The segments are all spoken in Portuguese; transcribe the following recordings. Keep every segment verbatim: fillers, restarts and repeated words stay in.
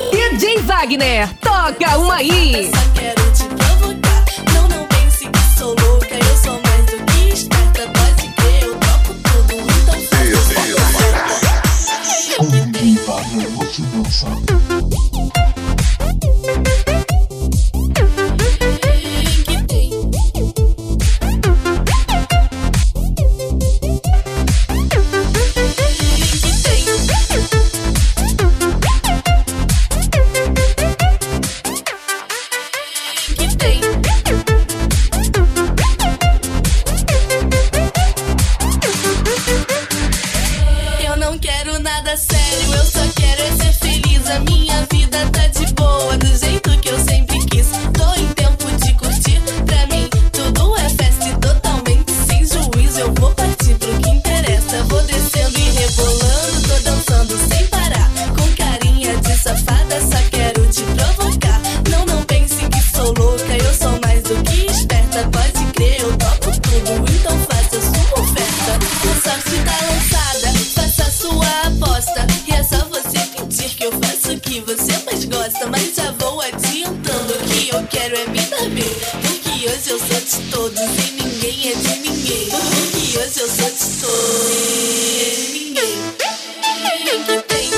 D J Wagner, toca uma aí. Só quero te provocar. Não, não pense que sou louca. Eu sou mais do que esperta. Pode crer, eu topo tudo. Então faça. Com D J Wagner você dança. Sério, eu só quero é ser feliz. A minha vida tá de boa, do jeito que eu sempre quis. Tô em tempo de curtir, pra mim tudo é festa e totalmente sem juízo. Eu vou partir pro que interessa. Vou descendo e rebolando, tô dançando sem parar. Com carinha de safada, só quero te provocar. Não, não pense que sou louca, eu sou mais do que esperta. Pode crer, eu topo tudo, então faça sua oferta. A sorte tá lançada, faça sua aposta. E é só você pedir que eu faço o que você mais gosta. Mas já vou adiantando, o que eu quero é me dar bem. Porque hoje eu sou de todos e ninguém é de ninguém. Porque hoje eu sou de todos e ninguém é de ninguém. Ninguém que tem.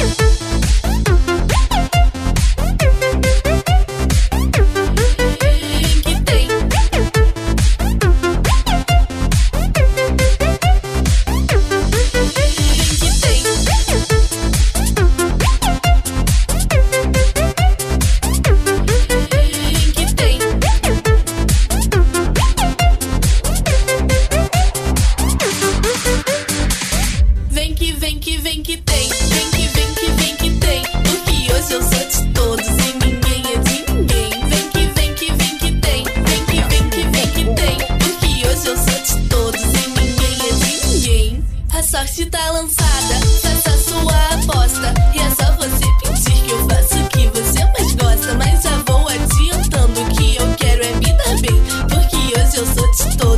A sorte tá lançada, faça sua aposta. E é só você pedir que eu faço o que você mais gosta. Mas já vou adiantando, o que eu quero é me dar bem. Porque hoje eu sou de todos.